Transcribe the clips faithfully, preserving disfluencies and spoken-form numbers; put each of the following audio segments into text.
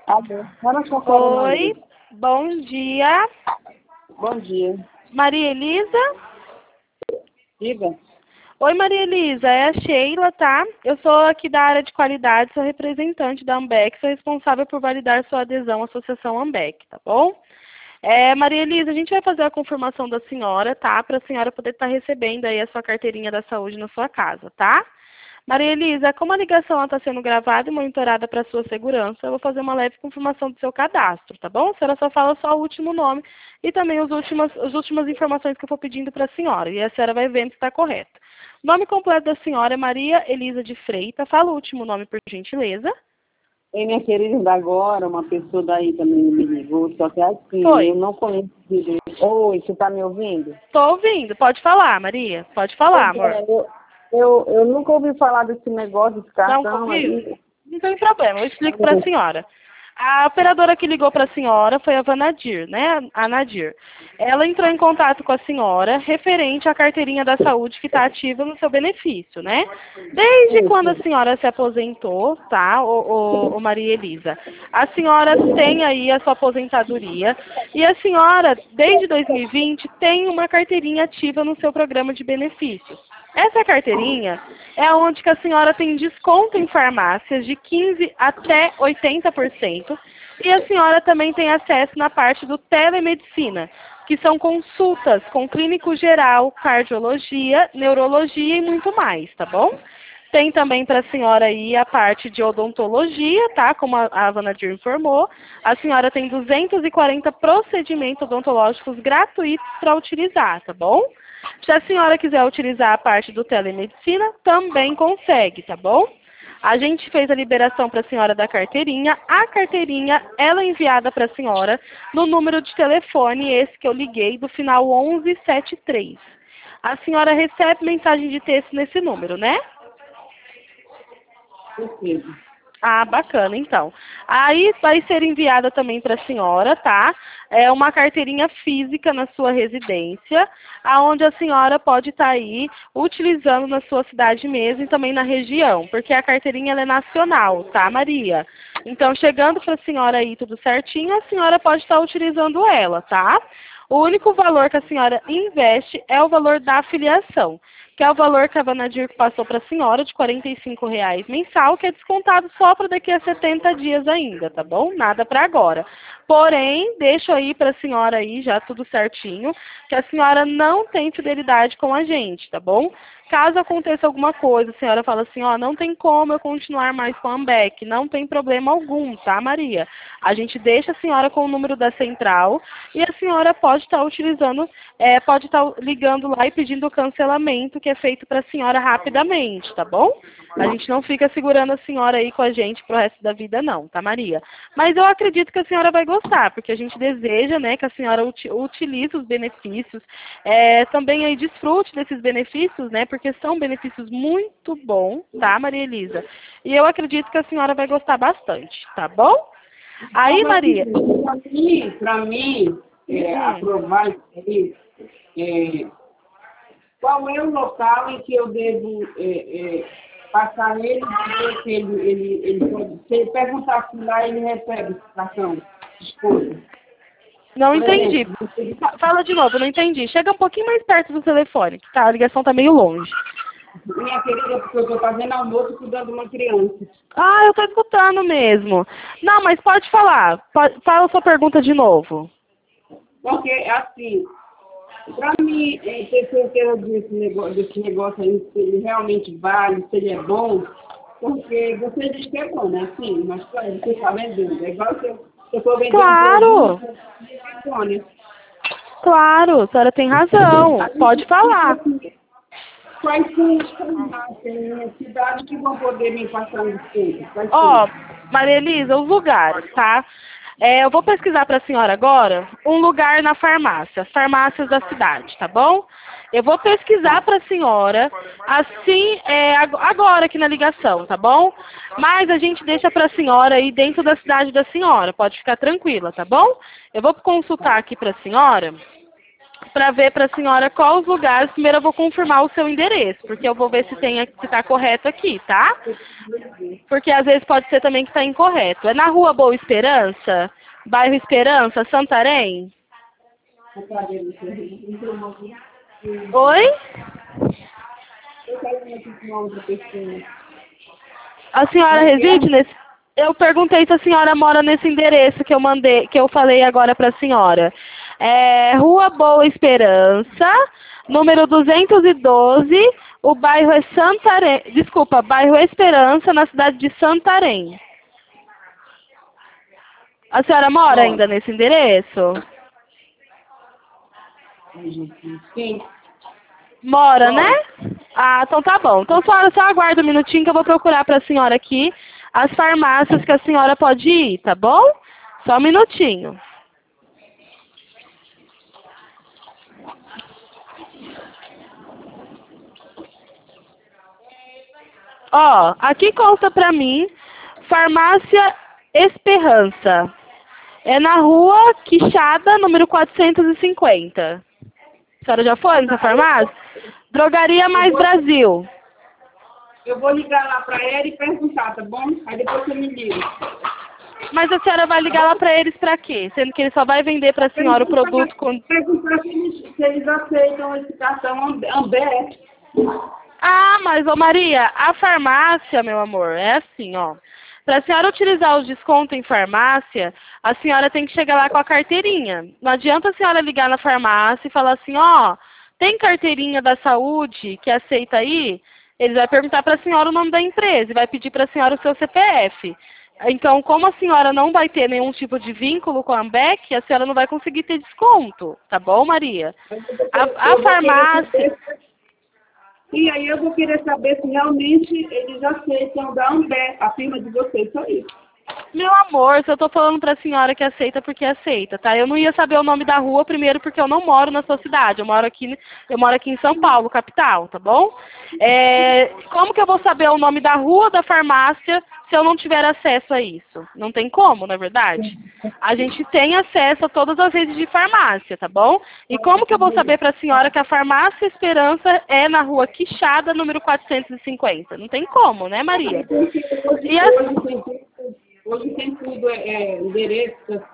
Alô. Fala, Socorro, Oi, Maria. bom dia. Bom dia. Maria Elisa? Diga. Oi, Maria Elisa, é a Sheila, tá? Eu sou aqui da área de qualidade, sou representante da Ambec, sou responsável por validar sua adesão à Associação Ambec, tá bom? É, Maria Elisa, a gente vai fazer a confirmação da senhora, tá? Para a senhora poder estar recebendo aí a sua carteirinha da saúde na sua casa, tá? Maria Elisa, como a ligação está sendo gravada e monitorada para sua segurança, eu vou fazer uma leve confirmação do seu cadastro, tá bom? A senhora só fala só o último nome e também os últimas, as últimas informações que eu for pedindo para a senhora. E a senhora vai vendo se está correto. O nome completo da senhora é Maria Elisa de Freitas. Fala o último nome, por gentileza. Ei, minha querida, agora uma pessoa daí também me ligou, só que é assim, Oi. eu não conheço direito. Oi, você está me ouvindo? Estou ouvindo. Pode falar, Maria. Pode falar, Pois amor. é, eu, eu, eu nunca ouvi falar desse negócio de Não cartão ouviu? aí. Não tem problema, eu explico para a senhora. A operadora que ligou para a senhora foi a Vanadir, né? A Nadir. Ela entrou em contato com a senhora referente à carteirinha da saúde que está ativa no seu benefício, né? Desde quando a senhora se aposentou, tá, o, o, o Maria Elisa? A senhora tem aí a sua aposentadoria e a senhora, desde dois mil e vinte, tem uma carteirinha ativa no seu programa de benefícios. Essa carteirinha é onde que a senhora tem desconto em farmácias de quinze até oitenta por cento e a senhora também tem acesso na parte do telemedicina, que são consultas com clínico geral, cardiologia, neurologia e muito mais, tá bom? Tem também para a senhora aí a parte de odontologia, tá? Como a, a Vanadir informou, a senhora tem duzentos e quarenta procedimentos odontológicos gratuitos para utilizar, tá bom? Se a senhora quiser utilizar a parte do telemedicina, também consegue, tá bom? A gente fez a liberação para a senhora da carteirinha. A carteirinha, ela é enviada para a senhora no número de telefone, esse que eu liguei, do final onze setenta e três. A senhora recebe mensagem de texto nesse número, né? Perfeito. Ah, bacana, então. Aí vai ser enviada também para a senhora, tá? É uma carteirinha física na sua residência, aonde a senhora pode estar aí utilizando na sua cidade mesmo e também na região, porque a carteirinha ela é nacional, tá, Maria? Então, chegando para a senhora aí tudo certinho, a senhora pode estar utilizando ela, tá? O único valor que a senhora investe é o valor da afiliação, que é o valor que a Vanadir passou para a senhora, de quarenta e cinco reais mensal, que é descontado só para daqui a setenta dias ainda, tá bom? Nada para agora. Porém, deixo aí para a senhora aí já tudo certinho, que a senhora não tem fidelidade com a gente, tá bom? Caso aconteça alguma coisa, a senhora fala assim, ó, não tem como eu continuar mais com a Ambec, não tem problema algum, tá, Maria? A gente deixa a senhora com o número da central e a senhora pode estar utilizando, é, pode estar ligando lá e pedindo o cancelamento, que é feito para a senhora rapidamente, tá bom? A gente não fica segurando a senhora aí com a gente pro resto da vida não, tá, Maria? Mas eu acredito que a senhora vai gostar, porque a gente deseja, né, que a senhora uti utilize os benefícios, é, também aí desfrute desses benefícios, né, porque são benefícios muito bons, tá, Maria Elisa? E eu acredito que a senhora vai gostar bastante, tá bom? Aí, Maria... Para mim, pra mim é, Hum. aprovar isso aí, é, qual é o local em que eu devo é, é, passar nele e dizer que ele, ele, ele pode, se ele perguntar se lá ele recebe cartão? Desculpa. Não Por entendi. exemplo, você- Fa- Fala de novo, não entendi. Chega um pouquinho mais perto do telefone, que tá, a ligação tá meio longe. Minha querida, porque eu estou fazendo almoço cuidando de uma criança. Ah, eu tô escutando mesmo. Não, mas pode falar. Pode, fala a sua pergunta de novo. Porque, assim, para mim é, ter certeza desse negócio, desse negócio aí, se ele realmente vale, se ele é bom, porque você diz que é bom, né? Sim, mas claro, você está vendendo. É igual se eu se eu for vender Claro, um produto, é bom, né? claro, a senhora tem razão. Pode falar. Quais são as farmácias em minha cidade que vão poder me passar um desconto? Quais Ó, são? Maria Elisa, os lugares, tá? É, eu vou pesquisar para a senhora agora um lugar na farmácia, as farmácias da cidade, tá bom? Eu vou pesquisar para a senhora, assim, é, ag- agora aqui na ligação, tá bom? Mas a gente deixa para a senhora aí dentro da cidade da senhora, pode ficar tranquila, tá bom? Eu vou consultar aqui para a senhora para ver para a senhora qual os lugares. Primeiro eu vou confirmar o seu endereço, porque eu vou ver se tem, se está correto aqui, tá? Porque às vezes pode ser também que está incorreto. É na Rua Boa Esperança, bairro Esperança, Santarém? Oi? A senhora reside nesse... Eu perguntei se a senhora mora nesse endereço que eu mandei, que eu falei agora para a senhora. É Rua Boa Esperança, número duzentos e doze, o bairro é Santarém, desculpa, bairro Esperança, na cidade de Santarém. A senhora mora ainda nesse endereço? Sim. Mora, né? Ah, então tá bom. Então, senhora, só aguarda um minutinho que eu vou procurar para a senhora aqui as farmácias que a senhora pode ir, tá bom? Só um minutinho. Ó, aqui consta pra mim, Farmácia Esperança. É na Rua Quixada, número quatrocentos e cinquenta. A senhora já foi nessa farmácia? Drogaria Mais Brasil. Eu vou ligar lá para ela e perguntar, tá bom? Aí depois você me liga. Mas a senhora vai ligar lá pra eles pra quê? Sendo que ele só vai vender pra senhora o produto com... Perguntar se eles, se eles aceitam esse cartão Amber. Ah, mas, ô Maria, a farmácia, meu amor, é assim, ó. Para a senhora utilizar o desconto em farmácia, a senhora tem que chegar lá com a carteirinha. Não adianta a senhora ligar na farmácia e falar assim, ó, tem carteirinha da saúde que aceita aí? Ele vai perguntar para a senhora o nome da empresa e vai pedir para a senhora o seu C P F. Então, como a senhora não vai ter nenhum tipo de vínculo com a Ambec, a senhora não vai conseguir ter desconto, tá bom, Maria? A, a farmácia... E aí eu vou querer saber se realmente eles aceitam da Amber, a firma de vocês, só isso. Meu amor, se eu tô falando pra senhora que aceita, porque aceita, tá? Eu não ia saber o nome da rua, primeiro porque eu não moro na sua cidade. Eu moro aqui, eu moro aqui em São Paulo, capital, tá bom? É, como que eu vou saber o nome da rua da farmácia se eu não tiver acesso a isso? Não tem como, na é verdade? A gente tem acesso a todas as redes de farmácia, tá bom? E como que eu vou saber pra senhora que a Farmácia Esperança é na Rua Quixada, número quatrocentos e cinquenta? Não tem como, né, Maria? E assim... Hoje tem tudo, é, é endereço.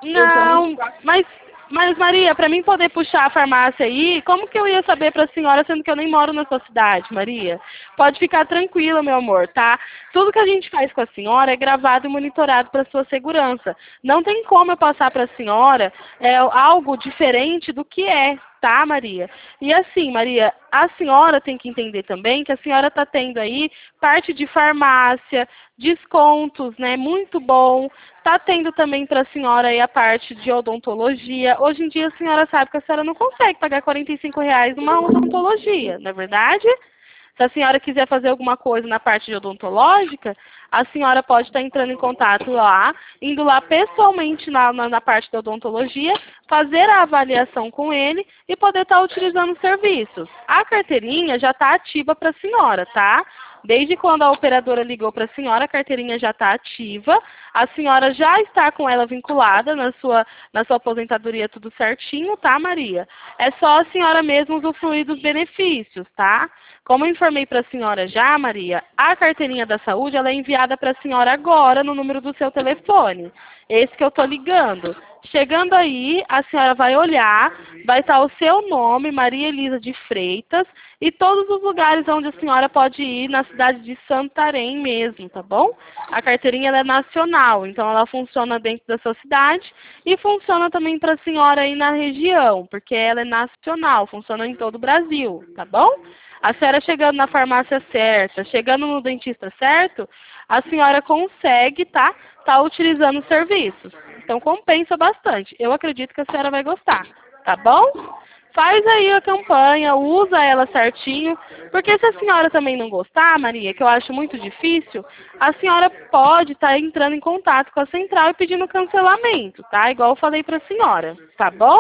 Não, mas, mas Maria, para mim poder puxar a farmácia aí, como que eu ia saber para a senhora, sendo que eu nem moro na sua cidade, Maria? Pode ficar tranquila, meu amor, tá? Tudo que a gente faz com a senhora é gravado e monitorado para sua segurança. Não tem como eu passar para a senhora é, algo diferente do que é, tá, Maria? E assim, Maria, a senhora tem que entender também que a senhora está tendo aí parte de farmácia, descontos, né? Muito bom. Está tendo também para a senhora aí a parte de odontologia. Hoje em dia a senhora sabe que a senhora não consegue pagar quarenta e cinco reais numa odontologia, não é verdade? Se a senhora quiser fazer alguma coisa na parte de odontológica, a senhora pode estar entrando em contato lá, indo lá pessoalmente na, na, na parte da odontologia, fazer a avaliação com ele e poder estar utilizando os serviços. A carteirinha já está ativa para a senhora, tá? Desde quando a operadora ligou para a senhora, a carteirinha já está ativa. A senhora já está com ela vinculada na sua, na sua aposentadoria, tudo certinho, tá, Maria? É só a senhora mesmo usufruir dos benefícios, tá? Como eu informei para a senhora já, Maria, a carteirinha da saúde ela é enviada para a senhora agora no número do seu telefone. Esse que eu estou ligando. Chegando aí, a senhora vai olhar, vai estar o seu nome, Maria Elisa de Freitas, e todos os lugares onde a senhora pode ir na cidade de Santarém mesmo, tá bom? A carteirinha ela é nacional, então ela funciona dentro da sua cidade e funciona também para a senhora aí na região, porque ela é nacional, funciona em todo o Brasil, tá bom? A senhora chegando na farmácia certa, chegando no dentista certo, a senhora consegue, tá? Tá utilizando os serviços. Então compensa bastante. Eu acredito que a senhora vai gostar, tá bom? Faz aí a campanha, usa ela certinho, porque se a senhora também não gostar, Maria, que eu acho muito difícil, a senhora pode estar tá entrando em contato com a central e pedindo cancelamento, tá? Igual eu falei para a senhora, tá bom?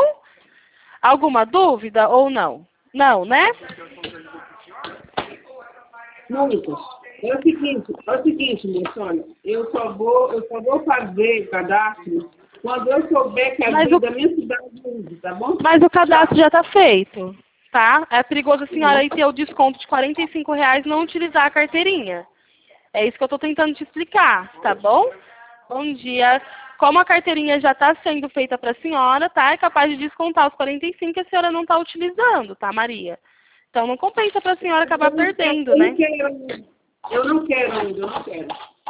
Alguma dúvida ou não? Não, né? Muitas. É o seguinte, é o seguinte, minha senhora, eu só vou, eu só vou fazer o cadastro quando eu souber que a Mas vida o- da minha cidade usa, tá bom? Mas o cadastro já está feito, tá? É perigoso a senhora aí ter o desconto de quarenta e cinco reais e não utilizar a carteirinha. É isso que eu estou tentando te explicar, tá bom? Bom dia. Como a carteirinha já está sendo feita para a senhora, tá? É capaz de descontar os quarenta e cinco que a senhora não está utilizando, tá, Maria? Então não compensa para a senhora acabar Eu não quero, perdendo, eu né? não quero ainda. Eu não quero ainda, eu não quero.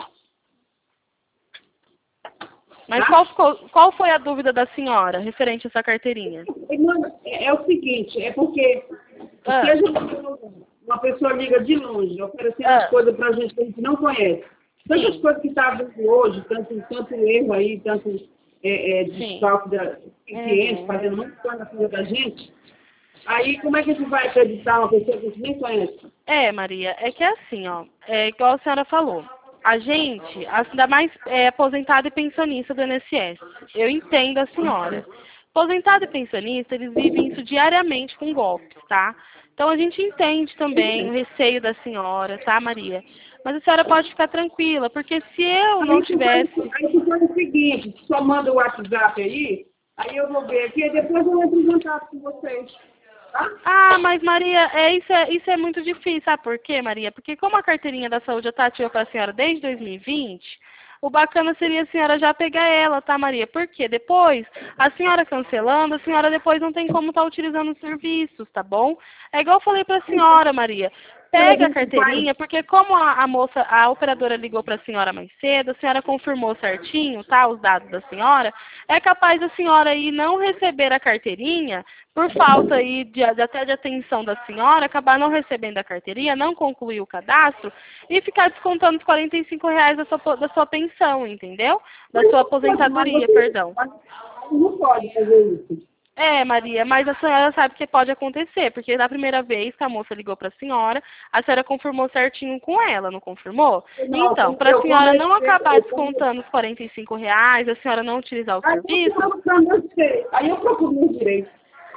Mas Tá? qual, ficou- qual foi a dúvida da senhora referente a essa carteirinha? Irmã, é, é o seguinte, é porque Ah. se a gente, uma pessoa liga de longe, oferecendo Ah. as coisas pra gente que a gente não conhece. Tantas Sim. coisas que está vendo hoje, tanto, tanto erro aí, tanto é, é, Sim. desfalque da clientes, Uhum. fazendo muita coisa na vida da gente. Aí como é que a gente vai acreditar uma pessoa que a gente nem conhece? É, Maria, é que é assim, ó, é igual a senhora falou. A gente, ainda mais é, aposentado e pensionista do I N S S, eu entendo a senhora. Aposentado e pensionista, eles vivem isso diariamente com golpes, tá? Então a gente entende também o receio da senhora, tá, Maria? Mas a senhora pode ficar tranquila, porque se eu não Aí tu faz, tivesse... aí tu faz o seguinte, só manda o WhatsApp aí, aí eu vou ver aqui, e depois eu entro em contato com vocês. Tá? Ah, mas Maria, é, isso, é, isso é muito difícil, sabe por quê, Maria? Porque como a carteirinha da saúde já está ativa para a senhora desde dois mil e vinte, o bacana seria a senhora já pegar ela, tá, Maria? Porque depois, a senhora cancelando, a senhora depois não tem como estar utilizando os serviços, tá bom? É igual eu falei para a senhora, Maria. Então a Pega a gente faz, carteirinha, porque como a, a moça, a operadora ligou para a senhora mais cedo, a senhora confirmou certinho, tá, os dados da senhora, é capaz da senhora aí não receber a carteirinha, por falta aí de, de até de atenção da senhora, acabar não recebendo a carteirinha, não concluir o cadastro e ficar descontando os quarenta e cinco reais da sua, da sua pensão, entendeu? Da sua aposentadoria, perdão. não pode fazer isso. É, Maria, mas a senhora sabe que pode acontecer, porque da primeira vez que a moça ligou para a senhora, a senhora confirmou certinho com ela, não confirmou? Não, Então, para a eu senhora não comecei, acabar eu descontando os quarenta e cinco reais, a senhora não utilizar o Aí eu serviço, procuro meus direitos. Aí eu procuro meus direitos.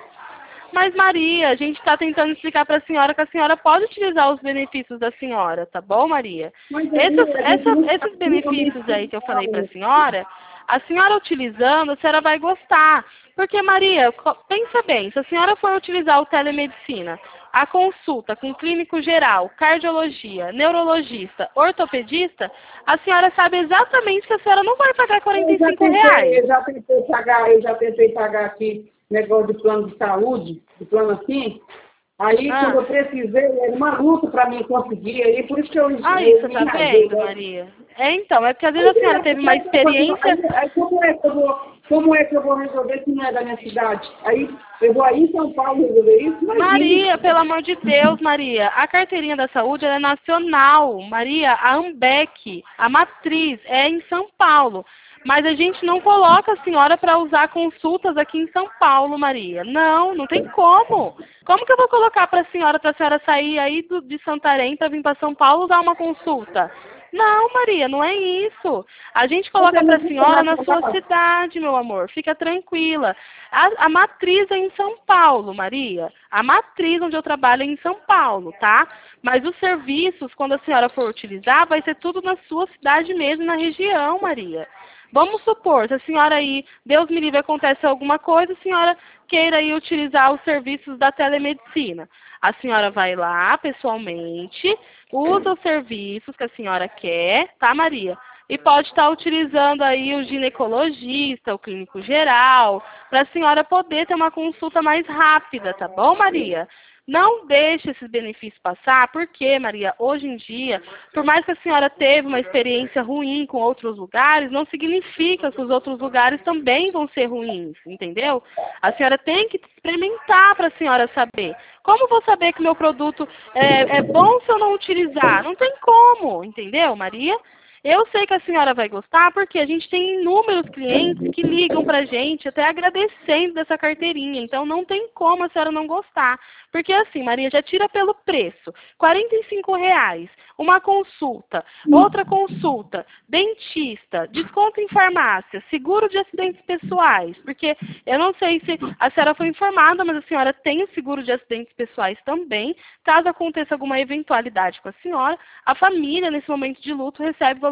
mas Maria, a gente está tentando explicar para a senhora que a senhora pode utilizar os benefícios da senhora, tá bom, Maria? Mas aí Esses, a gente não essa- sabe esses benefícios como aí que eu falei para a senhora, a senhora utilizando, a senhora vai gostar. Porque, Maria, co- pensa bem, se a senhora for utilizar o telemedicina, a consulta com clínico geral, cardiologia, neurologista, ortopedista, a senhora sabe exatamente que a senhora não vai pagar quarenta eu e já cinco tentei, reais. eu já tentei pagar, eu já tentei pagar aqui negócio de plano de saúde, de plano assim. Aí Ah. quando eu precisei, era uma luta para mim conseguir, aí por isso que eu Ah, eu isso, me tá enrasguei, vendo, né? Maria? É, então, é porque às vezes a senhora teve uma experiência... Aí, aí como, é que eu vou, como é que eu vou resolver se não é da minha cidade? Aí eu vou aí em São Paulo resolver isso? Imagina. Maria, pelo amor de Deus, Maria, a carteirinha da saúde ela é nacional. Maria, a Ambec, a matriz, é em São Paulo. Mas a gente não coloca a senhora para usar consultas aqui em São Paulo, Maria. Não, não tem como. Como que eu vou colocar para a senhora, para a senhora sair aí do, de Santarém para vir para São Paulo usar uma consulta? Não, Maria, não é isso. A gente coloca para a senhora na sua cidade, meu amor. Fica tranquila. A, a matriz é em São Paulo, Maria. A matriz onde eu trabalho é em São Paulo, tá? Mas os serviços, quando a senhora for utilizar, vai ser tudo na sua cidade mesmo, na região, Maria. Vamos supor, se a senhora aí, Deus me livre, acontece alguma coisa, a senhora queira aí utilizar os serviços da telemedicina. A senhora vai lá, pessoalmente, usa os serviços que a senhora quer, tá, Maria? E pode estar utilizando aí o ginecologista, o clínico geral, para a senhora poder ter uma consulta mais rápida, tá bom, Maria? Não deixe esses benefícios passar, porque, Maria, hoje em dia, por mais que a senhora teve uma experiência ruim com outros lugares, não significa que os outros lugares também vão ser ruins, entendeu? A senhora tem que experimentar para a senhora saber. Como vou saber que meu produto é, é bom se eu não utilizar? Não tem como, entendeu, Maria? Eu sei que a senhora vai gostar porque a gente tem inúmeros clientes que ligam pra gente até agradecendo dessa carteirinha. Então não tem como a senhora não gostar. Porque assim, Maria, já tira pelo preço. quarenta e cinco reais, uma consulta, outra consulta, dentista, desconto em farmácia, seguro de acidentes pessoais. Porque eu não sei se a senhora foi informada, mas a senhora tem o seguro de acidentes pessoais também. Caso aconteça alguma eventualidade com a senhora, a família, nesse momento de luto, recebe valor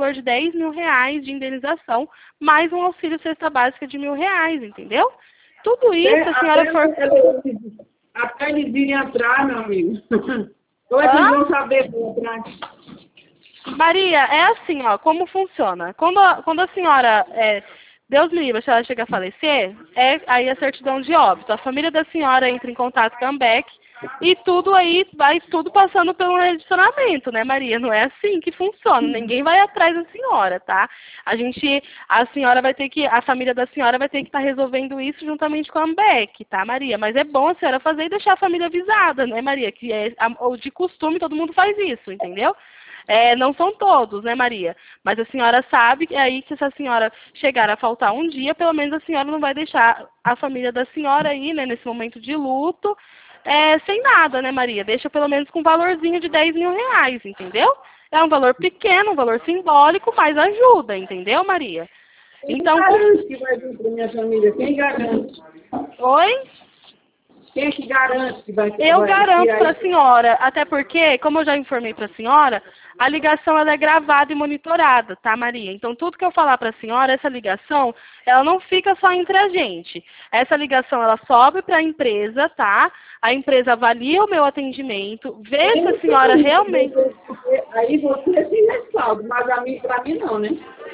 valor de dez mil reais de indenização, mais um auxílio cesta básica de mil reais, entendeu? Tudo isso, a senhora for... Até eles virem atrás, meu amigo. Ou é que eles vão saber por atrás? Maria, é assim, ó, como funciona. Quando a, quando a senhora, é, Deus me livre, se ela chega a falecer, é aí a certidão de óbito. A família da senhora entra em contato com a AMBEC e tudo aí, vai tudo passando pelo redicionamento, né, Maria? Não é assim que funciona. Ninguém vai atrás da senhora, tá? A gente, a senhora vai ter que, a família da senhora vai ter que estar resolvendo isso juntamente com a AMBEC, tá, Maria? Mas é bom a senhora fazer e deixar a família avisada, né, Maria? Que é, a, de costume todo mundo faz isso, entendeu? É, não são todos, né, Maria? Mas a senhora sabe que aí que se a senhora chegar a faltar um dia, pelo menos a senhora não vai deixar a família da senhora aí, né, nesse momento de luto, é, sem nada, né, Maria? Deixa pelo menos com um valorzinho de dez mil reais, entendeu? É um valor pequeno, um valor simbólico, mas ajuda, entendeu, Maria? Então, quem garante que vai vir para minha família? Quem garante? Oi? Quem é que garante que vai ter? Eu garanto para a senhora, até porque, como eu já informei para a senhora, a ligação ela é gravada e monitorada, tá, Maria? Então, tudo que eu falar para a senhora, essa ligação, ela não fica só entre a gente. Essa ligação, ela sobe para a empresa, tá? A empresa avalia o meu atendimento, vê se a senhora realmente... Aí você tem respaldo, mas a mim, para mim não, né?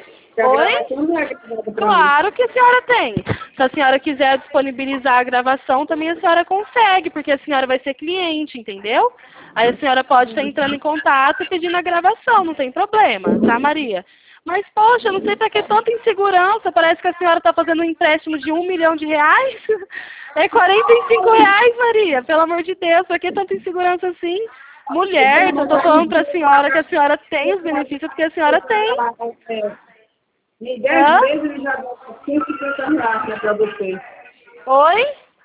Oi? Claro que a senhora tem. Se a senhora quiser disponibilizar a gravação, também a senhora consegue, porque a senhora vai ser cliente, entendeu? Aí a senhora pode estar entrando em contato e pedindo a gravação, não tem problema, tá, Maria? Mas, poxa, não sei para que tanta insegurança, parece que a senhora está fazendo um empréstimo de um milhão de reais. É quarenta e cinco reais, Maria, pelo amor de Deus, para que tanta insegurança assim? Mulher, eu estou falando para a senhora que a senhora tem os benefícios, porque a senhora tem. Em dez meses ele já dá cento e cinquenta reais, né, para você. Oi?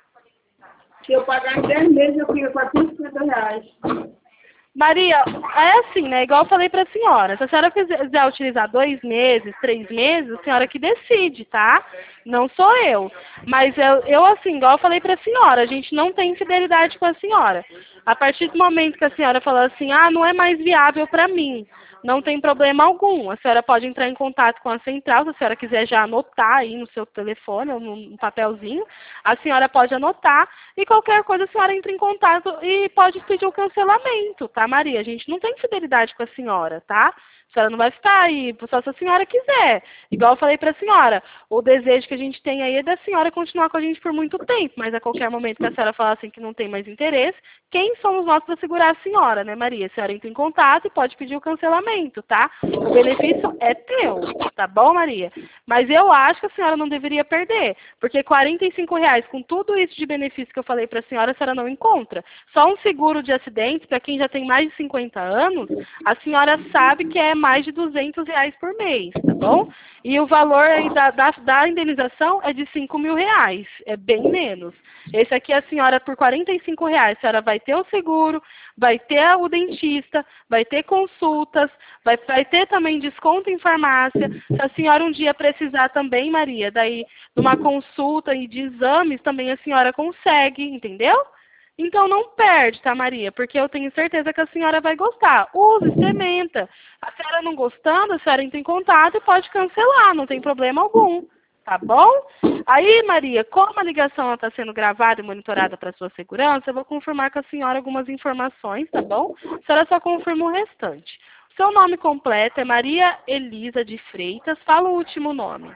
Se eu pagar em dez meses, eu fico quatrocentos e cinquenta reais. Maria, é assim, né? Igual eu falei para a senhora. Se a senhora quiser utilizar dois meses, três meses, a senhora que decide, tá? Não sou eu. Mas eu, eu assim, igual eu falei para a senhora, a gente não tem fidelidade com a senhora. A partir do momento que a senhora fala assim, ah, não é mais viável para mim, não tem problema algum. A senhora pode entrar em contato com a central, se a senhora quiser já anotar aí no seu telefone ou num papelzinho, a senhora pode anotar e qualquer coisa a senhora entra em contato e pode pedir o cancelamento, tá, Maria? A gente não tem fidelidade com a senhora, tá? A senhora não vai ficar aí, só se a senhora quiser. Igual eu falei para a senhora, o desejo que a gente tem aí é da senhora continuar com a gente por muito tempo, mas a qualquer momento que a senhora falar assim que não tem mais interesse, quem somos nós para segurar a senhora, né, Maria? A senhora entra em contato e pode pedir o cancelamento, tá? O benefício é teu, tá bom, Maria? Mas eu acho que a senhora não deveria perder, porque quarenta e cinco reais, com tudo isso de benefício que eu falei para a senhora, a senhora não encontra. Só um seguro de acidente, para quem já tem mais de cinquenta anos, a senhora sabe que é mais de duzentos reais por mês, tá bom? E o valor aí da, da, da indenização é de cinco mil reais, é bem menos. Esse aqui a senhora, por quarenta e cinco reais, a senhora vai ter o seguro, vai ter o dentista, vai ter consultas, vai, vai ter também desconto em farmácia. Se a senhora um dia precisar também, Maria, daí de uma consulta e de exames, também a senhora consegue, entendeu? Então não perde, tá, Maria? Porque eu tenho certeza que a senhora vai gostar. Use, experimenta. A senhora não gostando, a senhora entra em contato e pode cancelar, não tem problema algum. Tá bom? Aí, Maria, como a ligação está sendo gravada e monitorada para sua segurança, eu vou confirmar com a senhora algumas informações, tá bom? A senhora só confirma o restante. Seu nome completo é Maria Elisa de Freitas. Fala o último nome.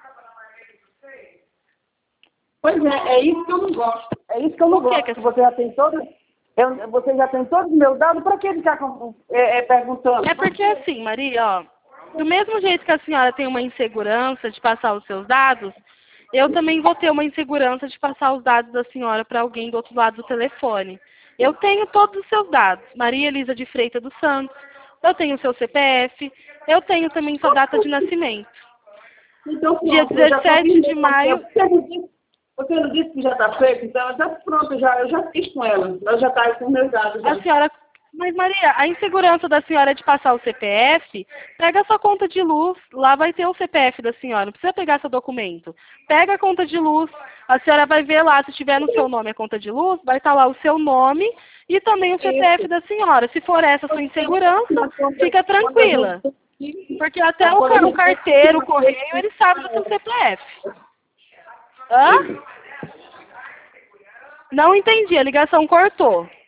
Pois é, é isso que eu não gosto. É isso que eu não Por que gosto. que- Você já tem todos, eu, você já tem todos os meus dados, para que ficar com- é, é, perguntando? É porque assim, Maria, ó, do mesmo jeito que a senhora tem uma insegurança de passar os seus dados, eu também vou ter uma insegurança de passar os dados da senhora para alguém do outro lado do telefone. Eu tenho todos os seus dados. Maria Elisa de Freitas dos Santos, eu tenho o seu C P F, eu tenho também sua data de nascimento. Então, pronto, Dia eu já tô dezessete de vendo, maio. Você não disse, você não disse que já está feito? Então, já pronto, já, eu já fiz com ela. Ela já está aí com meus dados. Já. A senhora... Mas, Maria, a insegurança da senhora é de passar o C P F, pega a sua conta de luz, lá vai ter o C P F da senhora, não precisa pegar seu documento. Pega a conta de luz, a senhora vai ver lá, se tiver no seu nome a conta de luz, vai estar lá o seu nome e também o C P F da senhora. Se for essa a sua insegurança, fica tranquila. que... Porque até o, ca- o carteiro, o correio, ele sabe do seu C P F. Hã? Não entendi, a ligação cortou.